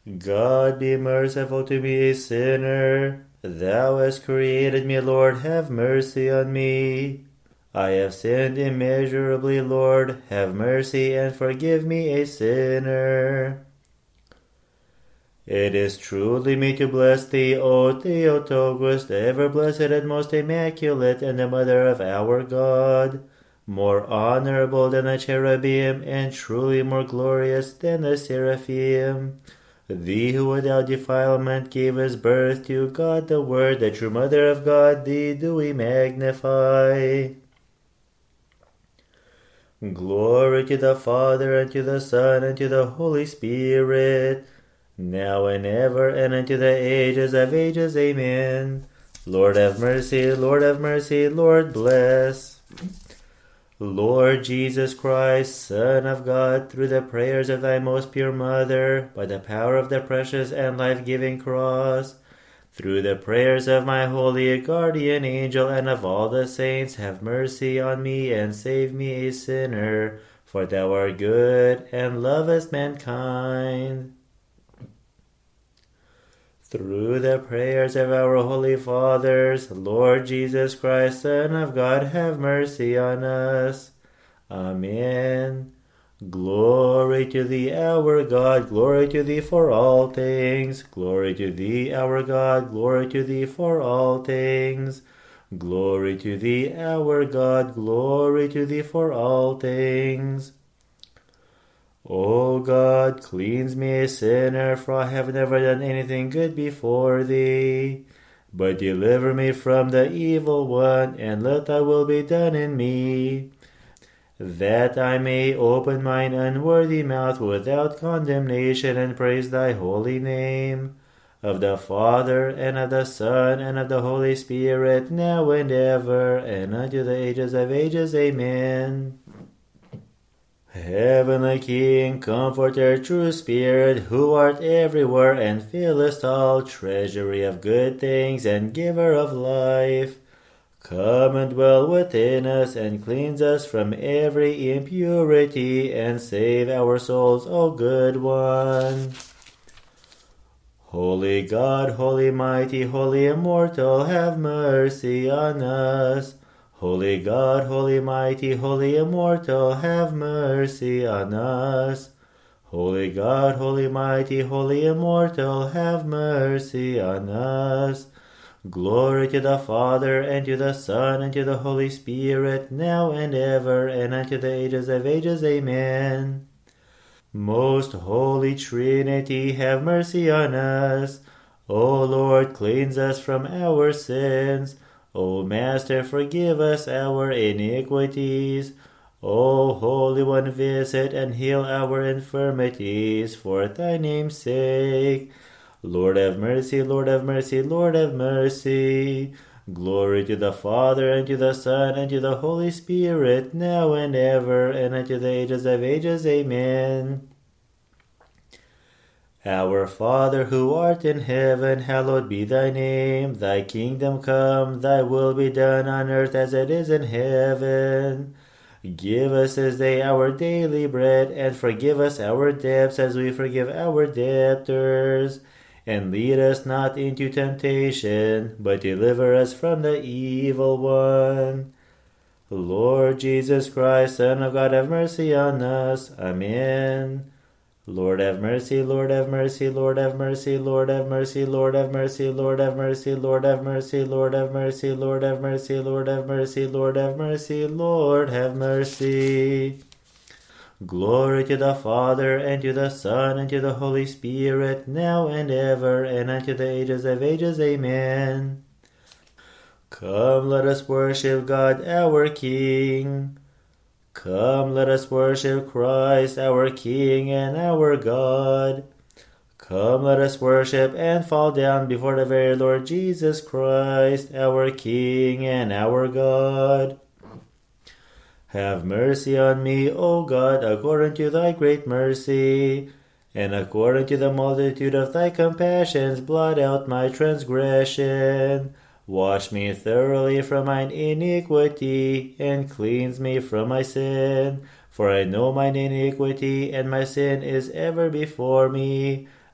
God be merciful to me, a sinner. Thou hast created me, Lord, have mercy on me. I have sinned immeasurably, Lord, have mercy and forgive me, a sinner. It is truly me to bless thee, O Theotokos, the ever-blessed and most immaculate, and the mother of our God, more honorable than the cherubim, and truly more glorious than the seraphim. Thee who without defilement gavest birth to God the Word, the true Mother of God, thee do we magnify. Glory to the Father, and to the Son, and to the Holy Spirit, now and ever, and unto the ages of ages. Amen. Lord have mercy, Lord have mercy, Lord bless. Lord Jesus Christ, Son of God, through the prayers of thy most pure Mother, by the power of the precious and life-giving cross, through the prayers of my holy guardian angel and of all the saints, have mercy on me and save me, a sinner, for thou art good and lovest mankind. Through the prayers of our holy fathers, Lord Jesus Christ, Son of God, have mercy on us. Amen. Glory to thee, our God, glory to thee for all things. Glory to thee, our God, glory to thee for all things. Glory to thee, our God, glory to thee for all things. O God, cleanse me, a sinner, for I have never done anything good before thee. But deliver me from the evil one, and let thy will be done in me, that I may open mine unworthy mouth without condemnation and praise thy holy name. Of the Father, and of the Son, and of the Holy Spirit, now and ever, and unto the ages of ages. Amen. Heavenly King, Comforter, true Spirit, who art everywhere and fillest all, treasury of good things and giver of life, come and dwell within us and cleanse us from every impurity and save our souls, O good one. Holy God, holy mighty, holy immortal, have mercy on us. Holy God, holy mighty, holy immortal, have mercy on us. Holy God, holy mighty, holy immortal, have mercy on us. Glory to the Father, and to the Son, and to the Holy Spirit, now and ever, and unto the ages of ages. Amen. Most Holy Trinity, have mercy on us. O Lord, cleanse us from our sins. O Master, forgive us our iniquities. O Holy One, visit and heal our infirmities for thy name's sake. Lord have mercy, Lord have mercy, Lord have mercy. Glory to the Father, and to the Son, and to the Holy Spirit, now and ever, and unto the ages of ages. Amen. Our Father, who art in heaven, hallowed be thy name. Thy kingdom come, thy will be done on earth as it is in heaven. Give us this day our daily bread, and forgive us our debts as we forgive our debtors. And lead us not into temptation, but deliver us from the evil one. Lord Jesus Christ, Son of God, have mercy on us. Amen. Lord have mercy, Lord have mercy, Lord have mercy, Lord have mercy, Lord have mercy, Lord have mercy, Lord have mercy, Lord have mercy, Lord have mercy, Lord have mercy, Lord have mercy, Lord have mercy. Glory to the Father, and to the Son, and to the Holy Spirit, now and ever, and unto the ages of ages. Amen. Come, let us worship God our King. Come, let us worship Christ our King and our God. Come, let us worship and fall down before the very Lord Jesus Christ, our King and our God. Have mercy on me, O God, according to thy great mercy, and according to the multitude of thy compassions, blot out my transgression. Wash me thoroughly from mine iniquity, and cleanse me from my sin. For I know mine iniquity, and my sin is ever before me.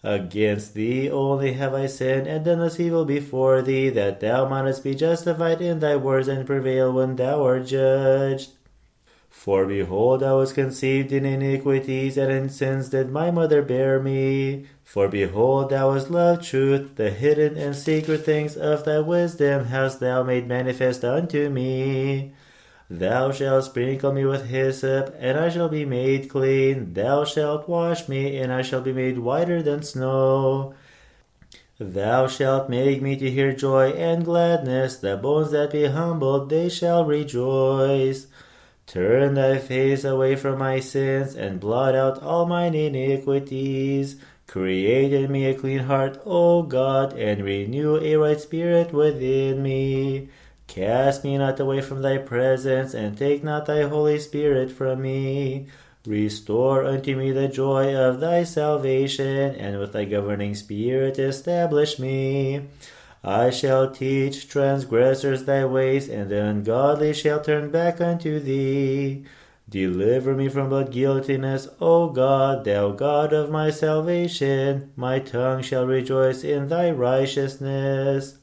Against thee only have I sinned, and done this evil before thee, that thou mightest be justified in thy words, and prevail when thou art judged. For behold, I was conceived in iniquities, and in sins did my mother bear me. For behold, thou hast loved truth, the hidden and secret things of thy wisdom hast thou made manifest unto me. Thou shalt sprinkle me with hyssop, and I shall be made clean. Thou shalt wash me, and I shall be made whiter than snow. Thou shalt make me to hear joy and gladness. The bones that be humbled, they shall rejoice. Turn thy face away from my sins, and blot out all mine iniquities. Create in me a clean heart, O God, and renew a right spirit within me. Cast me not away from thy presence, and take not thy Holy Spirit from me. Restore unto me the joy of thy salvation, and with thy governing spirit establish me. I shall teach transgressors thy ways, and the ungodly shall turn back unto thee. Deliver me from blood guiltiness, O God, thou God of my salvation. My tongue shall rejoice in thy righteousness.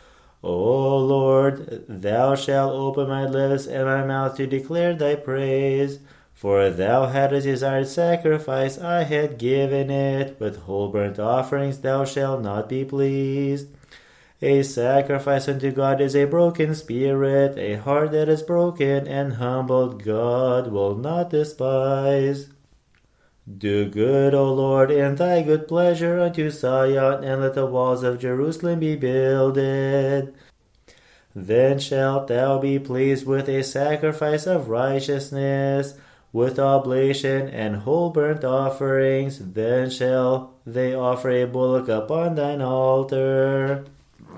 O Lord, thou shalt open my lips and my mouth to declare thy praise. For thou hadst desired sacrifice, I had given it. With whole burnt offerings thou shalt not be pleased. A sacrifice unto God is a broken spirit, a heart that is broken and humbled God will not despise. Do good, O Lord, in thy good pleasure unto Zion, and let the walls of Jerusalem be builded. Then shalt thou be pleased with a sacrifice of righteousness, with oblation and whole burnt offerings. Then shall they offer a bullock upon thine altar.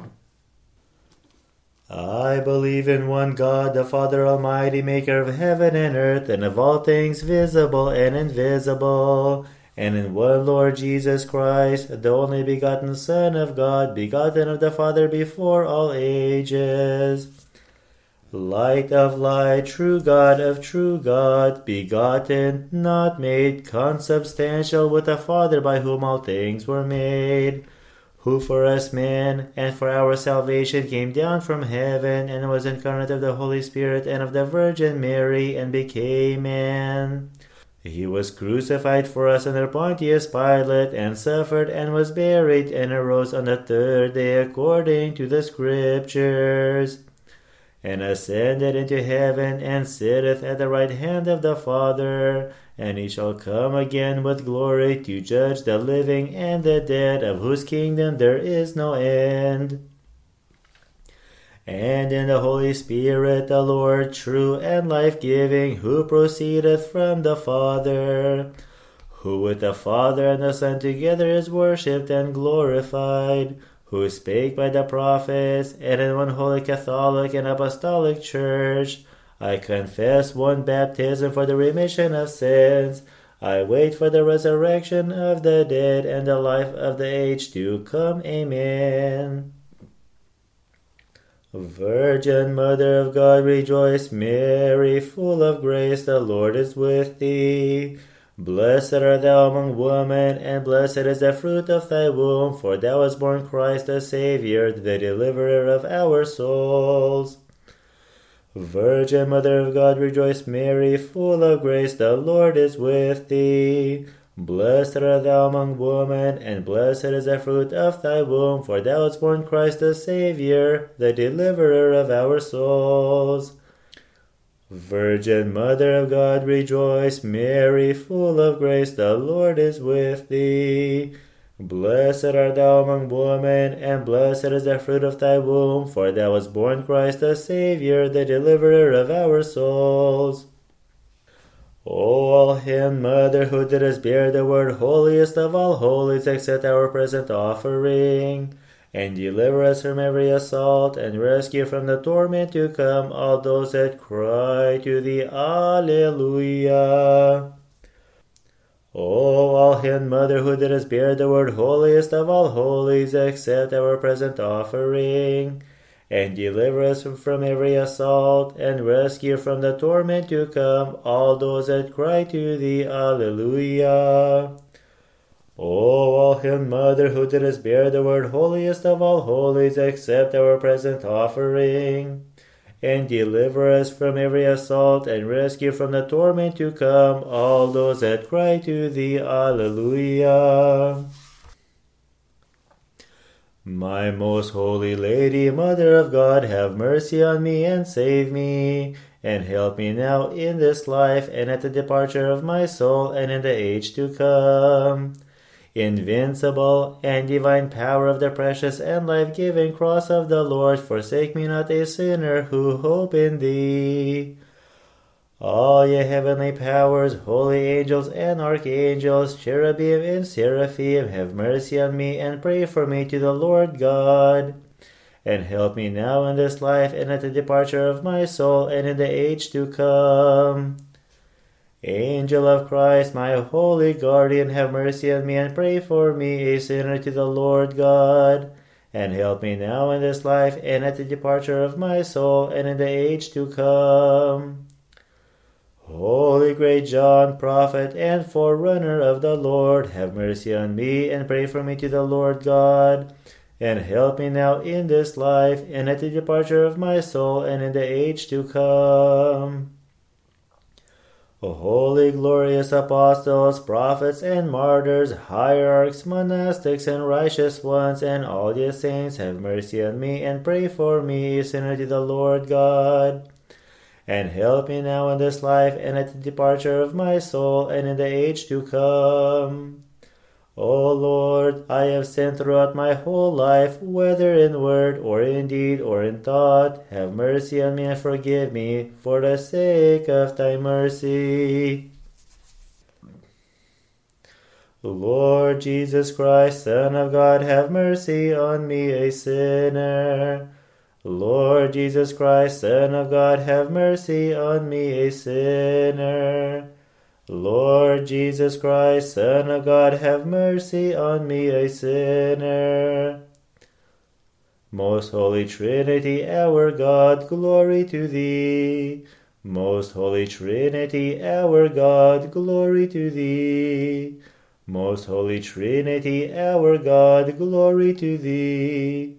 I believe in one God, the Father Almighty, maker of heaven and earth, and of all things visible and invisible, and in one Lord Jesus Christ, the only begotten Son of God, begotten of the Father before all ages. Light of light, true God of true God, begotten, not made, consubstantial with the Father, by whom all things were made, who for us men and for our salvation came down from heaven, and was incarnate of the Holy Spirit and of the Virgin Mary, and became man. He was crucified for us under Pontius Pilate, and suffered, and was buried, and arose on the third day according to the Scriptures, and ascended into heaven, and sitteth at the right hand of the Father. And he shall come again with glory to judge the living and the dead, of whose kingdom there is no end. And in the Holy Spirit, the Lord, true and life-giving, who proceedeth from the Father, who with the Father and the Son together is worshipped and glorified, who spake by the prophets, and in one holy Catholic and Apostolic Church, I confess one baptism for the remission of sins. I wait for the resurrection of the dead and the life of the age to come. Amen. Virgin Mother of God, rejoice. Mary, full of grace, the Lord is with thee. Blessed art thou among women, and blessed is the fruit of thy womb, for thou hast borne Christ the Saviour, the deliverer of our souls. Virgin Mother of God, rejoice. Mary, full of grace, the Lord is with thee. Blessed art thou among women, and blessed is the fruit of thy womb, for thou hast borne Christ the Saviour, the deliverer of our souls. Virgin Mother of God, rejoice. Mary, full of grace, the Lord is with thee. Blessed art thou among women, and blessed is the fruit of thy womb, for thou hast borne Christ the Saviour, the deliverer of our souls. O all-hymn Mother, who didst bear the Word, holiest of all holies, accept our present offering, and deliver us from every assault, and rescue from the torment to come all those that cry to thee. Alleluia. O all-hymn Mother, who didst bear the Word, holiest of all holies, accept our present offering, and deliver us from every assault, and rescue from the torment to come all those that cry to thee. Alleluia. O all-hymn Mother, who didst bear the word holiest of all holies, accept our present offering, and deliver us from every assault, and rescue from the torment to come all those that cry to thee. Alleluia. My most holy Lady, Mother of God, have mercy on me and save me, and help me now in this life and at the departure of my soul and in the age to come. Invincible and divine power of the precious and life-giving cross of the Lord, forsake me not, a sinner who hope in thee. All ye heavenly powers, holy angels and archangels, cherubim and seraphim, have mercy on me and pray for me to the Lord God. And help me now in this life and at the departure of my soul and in the age to come. Angel of Christ, my holy guardian, have mercy on me and pray for me, a sinner, to the Lord God. And help me now in this life and at the departure of my soul and in the age to come. Holy great John, prophet and forerunner of the Lord, have mercy on me and pray for me to the Lord God. And help me now in this life and at the departure of my soul and in the age to come. O holy glorious apostles, prophets and martyrs, hierarchs, monastics and righteous ones, and all ye saints, have mercy on me and pray for me, a sinner, to the Lord God. And help me now in this life and at the departure of my soul and in the age to come. O Lord, I have sinned throughout my whole life, whether in word or in deed or in thought. Have mercy on me and forgive me, for the sake of thy mercy. Lord Jesus Christ, Son of God, have mercy on me, a sinner. Lord Jesus Christ, Son of God, have mercy on me, a sinner. Lord Jesus Christ, Son of God, have mercy on me, a sinner. Most Holy Trinity, our God, glory to thee. Most Holy Trinity, our God, glory to thee. Most Holy Trinity, our God, glory to thee.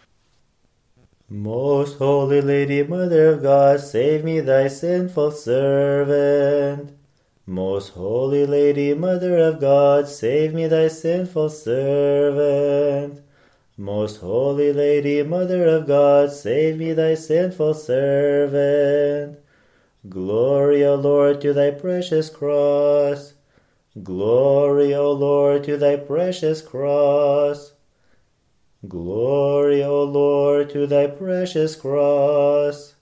Most Holy Lady, Mother of God, save me, thy sinful servant. Most Holy Lady, Mother of God, save me, thy sinful servant. Most Holy Lady, Mother of God, save me, thy sinful servant. Glory, O Lord, to thy precious cross. Glory, O Lord, to thy precious cross. Glory, O Lord, to thy precious cross.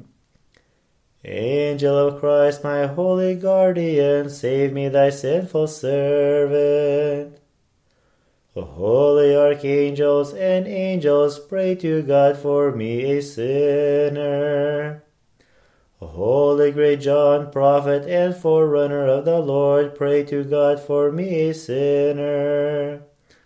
Angel of Christ, my holy guardian, save me, thy sinful servant. Holy archangels and angels, pray to God for me, a sinner. Holy great John, prophet and forerunner of the Lord, pray to God for me, a sinner.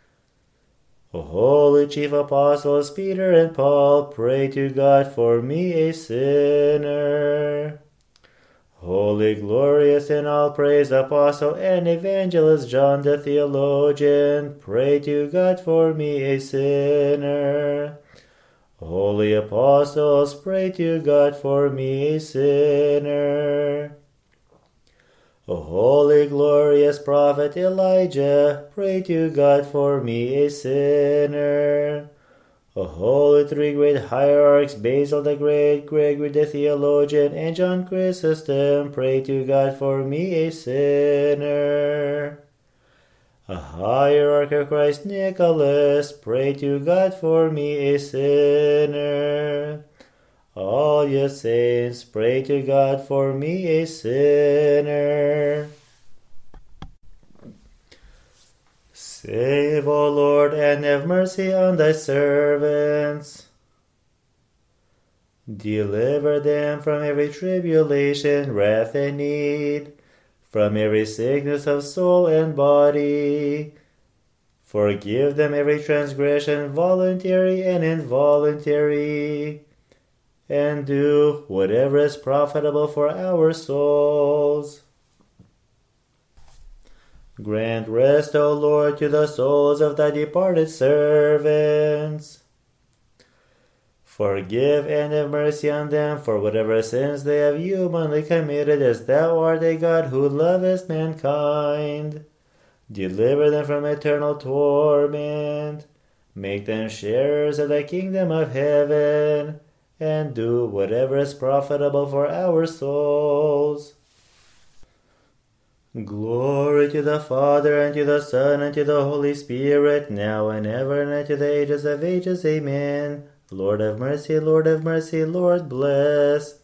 Holy chief apostles Peter and Paul, pray to God for me, a sinner. Holy glorious in all praise apostle and evangelist John the theologian, pray to God for me, a sinner. Holy apostles, pray to God for me, a sinner. O holy glorious prophet Elijah, pray to God for me, a sinner. O holy three great hierarchs, Basil the Great, Gregory the theologian, and John Chrysostom, pray to God for me, a sinner. A hierarch of Christ Nicholas, pray to God for me, a sinner. All ye saints, pray to God for me, a sinner. Save, O Lord, and have mercy on thy servants. Deliver them from every tribulation, wrath, and need, from every sickness of soul and body. Forgive them every transgression, voluntary and involuntary, and do whatever is profitable for our souls. Grant rest, O Lord, to the souls of thy departed servants. Forgive and have mercy on them for whatever sins they have humanly committed, as thou art a God who lovest mankind. Deliver them from eternal torment. Make them sharers of the kingdom of heaven, and do whatever is profitable for our souls. Glory to the Father, and to the Son, and to the Holy Spirit, now and ever, and unto the ages of ages. Amen. Lord have mercy, Lord have mercy, Lord bless.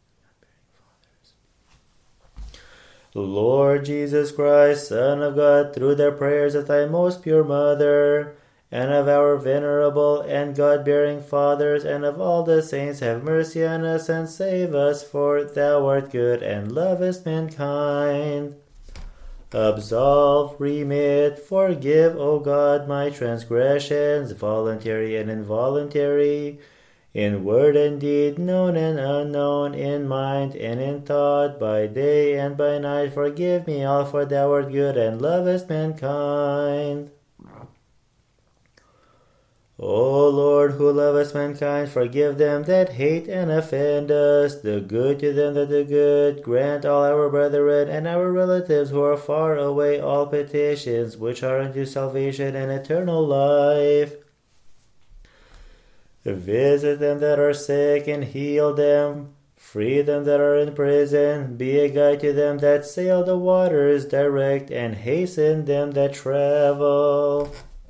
Lord Jesus Christ, Son of God, through the prayers of thy most pure Mother, and of our venerable and God-bearing fathers, and of all the saints, have mercy on us and save us, for thou art good and lovest mankind. Absolve, remit, forgive, O God, my transgressions, voluntary and involuntary, in word and deed, known and unknown, in mind and in thought, by day and by night. Forgive me all, for thou art good and lovest mankind. O Lord, who lovest mankind, forgive them that hate and offend us. Do good to them that do good. Grant all our brethren and our relatives who are far away all petitions which are unto salvation and eternal life. Visit them that are sick and heal them. Free them that are in prison. Be a guide to them that sail the waters. Direct and hasten them that travel.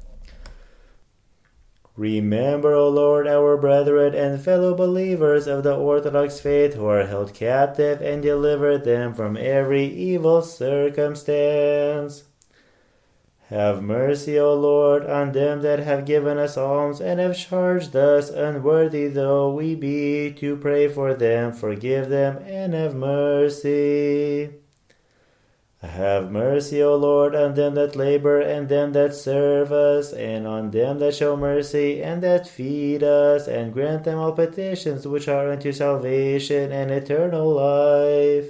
Remember, O Lord, our brethren and fellow believers of the Orthodox faith who are held captive, and deliver them from every evil circumstance. Have mercy, O Lord, on them that have given us alms, and have charged us, unworthy though we be, to pray for them. Forgive them, and have mercy. Have mercy, O Lord, on them that labor, and them that serve us, and on them that show mercy, and that feed us, and grant them all petitions which are unto salvation and eternal life.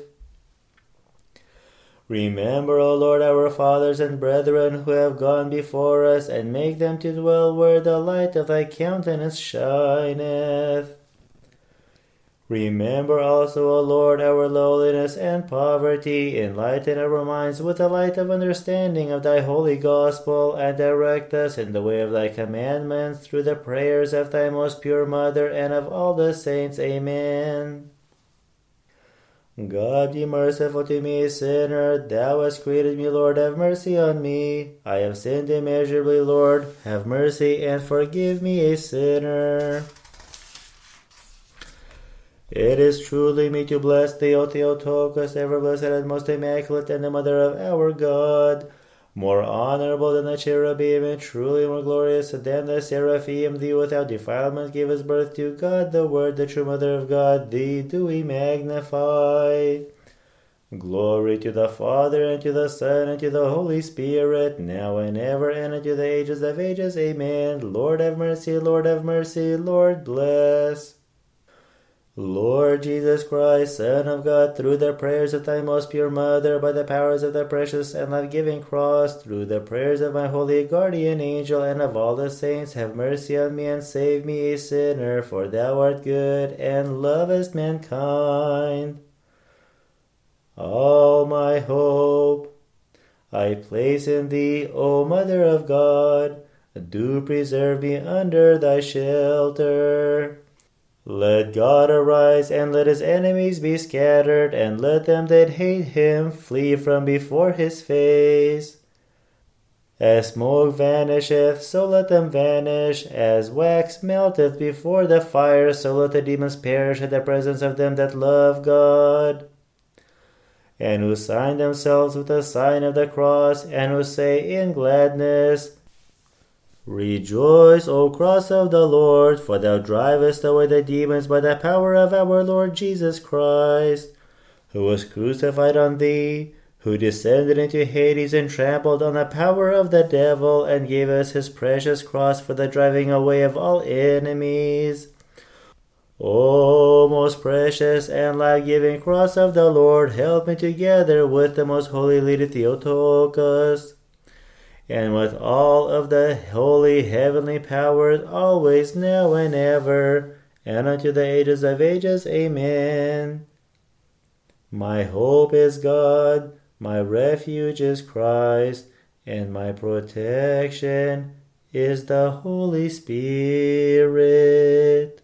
Remember, O Lord, our fathers and brethren who have gone before us, and make them to dwell where the light of thy countenance shineth. Remember also, O Lord, our lowliness and poverty. Enlighten our minds with the light of understanding of thy holy gospel, and direct us in the way of thy commandments through the prayers of thy most pure Mother and of all the saints. Amen. God be merciful to me, a sinner. Thou hast created me, Lord, have mercy on me. I have sinned immeasurably, Lord, have mercy and forgive me, a sinner. It is truly meet to bless thee, O Theotokos, ever blessed and most immaculate, and the Mother of our God, more honorable than the cherubim, and truly more glorious than the seraphim. Thee without defilement givest birth to God, the Word, the true Mother of God. Thee do we magnify. Glory to the Father, and to the Son, and to the Holy Spirit, now and ever, and unto the ages of ages. Amen. Lord have mercy, Lord have mercy, Lord bless. Lord Jesus Christ, Son of God, through the prayers of thy most pure Mother, by the powers of the precious and life-giving cross, through the prayers of my holy guardian angel, and of all the saints, have mercy on me and save me, a sinner, for thou art good and lovest mankind. All my hope I place in thee, O Mother of God. Do preserve me under thy shelter. Let God arise, and let his enemies be scattered, and let them that hate him flee from before his face. As smoke vanisheth, so let them vanish. As wax melteth before the fire, so let the demons perish at the presence of them that love God, and who sign themselves with the sign of the cross, and who say in gladness, Rejoice, O cross of the Lord, for thou drivest away the demons by the power of our Lord Jesus Christ, who was crucified on thee, who descended into Hades and trampled on the power of the devil, and gave us his precious cross for the driving away of all enemies. O most precious and life-giving cross of the Lord, help me together with the most holy Lady Theotokos, and with all of the holy heavenly powers, always, now, and ever, and unto the ages of ages. Amen. My hope is God, my refuge is Christ, and my protection is the Holy Spirit.